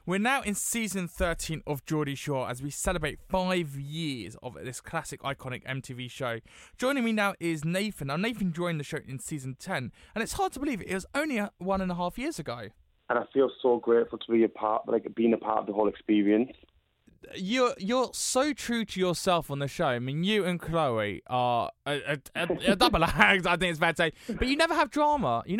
We're now in season 13 of Geordie Shore as we celebrate 5 years of this classic, iconic MTV show. Joining me now is Nathan. Now, Nathan joined the show in season 10, and it's hard to believe it was only 1.5 years ago. And I feel so grateful to be being a part of the whole experience. You're so true to yourself on the show. I mean, you and Chloe are a double act, I think it's fair to say. But you never have drama. I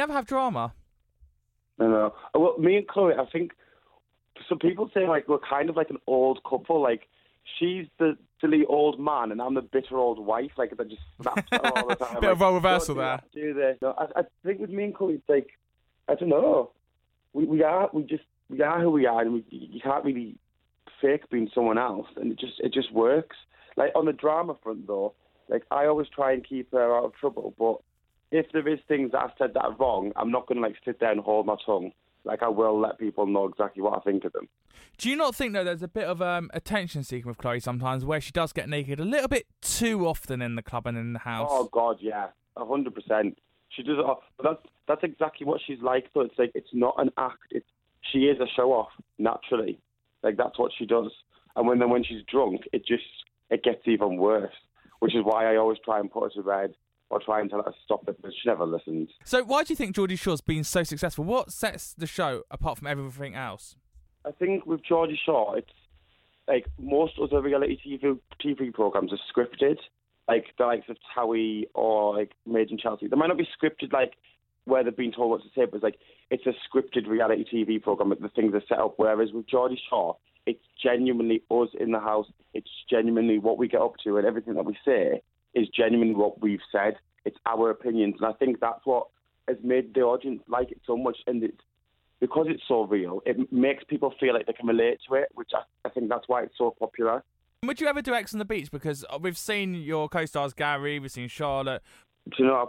know. Well, me and Chloe, I think some people say we're kind of like an old couple. Like, she's the silly old man, and I'm the bitter old wife. Like, that just snaps at her all the time. Bit of role reversal there. Do this. No, I think with me and Chloe, it's like, I don't know. We are who we are, and you can't really fake being someone else, and it just works. Like, on the drama front though, like, I always try and keep her out of trouble, but if there is things that I've said that are wrong, I'm not going to sit there and hold my tongue. Like, I will let people know exactly what I think of them. Do you not think though there's a bit of attention seeking with Chloe sometimes, where she does get naked a little bit too often in the club and in the house? Oh God, yeah, 100%. She does it. That's exactly what she's like. So it's like, it's not an act. She is a show off naturally. Like, that's what she does. And when she's drunk, it gets even worse. Which is why I always try and put her to bed or try and tell her to stop it, but she never listens. So why do you think Geordie Shore's been so successful? What sets the show apart from everything else? I think with Geordie Shore, it's like most other reality TV programs are scripted. Like the likes of Towie or like Made in Chelsea. They might not be scripted like where they've been told what to say, but it's a scripted reality TV program. The things are set up. Whereas with Geordie Shore, it's genuinely us in the house. It's genuinely what we get up to, and everything that we say is genuinely what we've said. It's our opinions, and I think that's what has made the audience like it so much. And because it's so real, it makes people feel like they can relate to it, which I think that's why it's so popular. Would you ever do X on the Beach? Because we've seen your co-stars Gary, we've seen Charlotte. Do you know,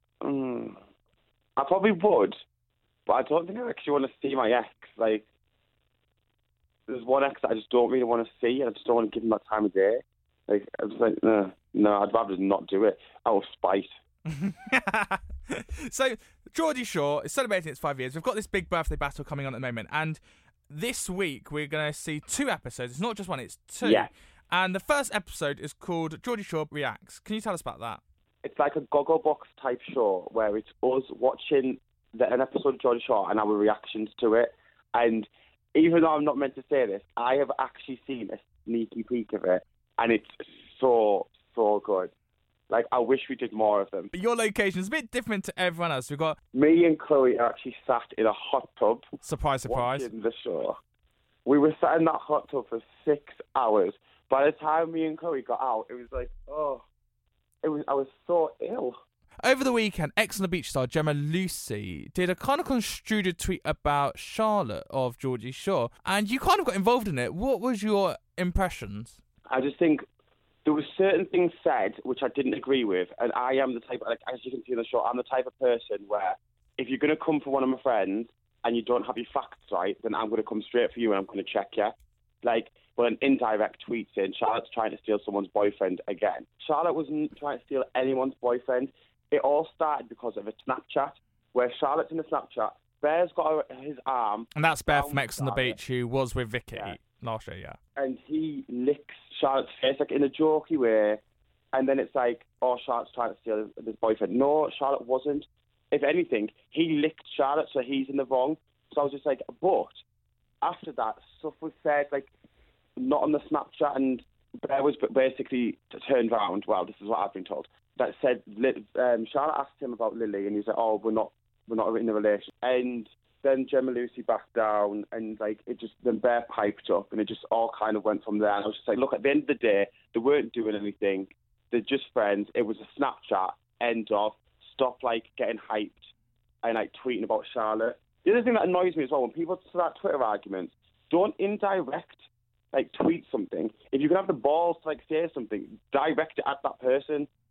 I probably would, but I don't think I actually want to see my ex. Like, there's one ex that I just don't really want to see. I just don't want to give him that time of day. Like, I was like, no, I'd rather not do it out of spite. So, Geordie Shore is celebrating its 5 years. We've got this big birthday battle coming on at the moment, and this week we're going to see 2 episodes. It's not just one, it's 2. Yeah. And the first episode is called Geordie Shore Reacts. Can you tell us about that? It's like a Gogglebox type show where it's us watching an episode of Geordie Shore and our reactions to it. And even though I'm not meant to say this, I have actually seen a sneaky peek of it, and it's so good. Like, I wish we did more of them. But your location is a bit different to everyone else. We've got... Me and Chloe are actually sat in a hot tub. Surprise, surprise. Watching the show. We were sat in that hot tub for 6 hours. By the time me and Chloe got out, it was like, I was so ill. Over the weekend, X on the Beach star Gemma Lucy did a kind of construed tweet about Charlotte of Geordie Shore, and you kind of got involved in it. What was your impressions? I just think there were certain things said which I didn't agree with, and I am the type, like, as you can see in the show, I'm the type of person where if you're going to come for one of my friends and you don't have your facts right, then I'm going to come straight for you and I'm going to check you. Like, well, an indirect tweet saying Charlotte's trying to steal someone's boyfriend again. Charlotte wasn't trying to steal anyone's boyfriend. It all started because of a Snapchat where Charlotte's in a Snapchat. Bear's got his arm. And that's Bear from X on the Beach, who was with Vicky last year, And he licks Charlotte's face, like, in a jokey way. And then it's like, oh, Charlotte's trying to steal his boyfriend. No, Charlotte wasn't. If anything, he licked Charlotte, so he's in the wrong. So I was just like, but after that, stuff was said, like, not on the Snapchat, and Bear was basically turned around. Well, this is what I've been told. That said, Charlotte asked him about Lily, and he said, "Oh, we're not in a relation." And then Gemma Lucy backed down, and like then Bear piped up, and it just all kind of went from there. And I was just like, look, at the end of the day, they weren't doing anything. They're just friends. It was a Snapchat. End of. Stop getting hyped and tweeting about Charlotte. The other thing that annoys me as well, when people start Twitter arguments, don't indirect. Tweet something. If you can have the balls to say something, direct it at that person.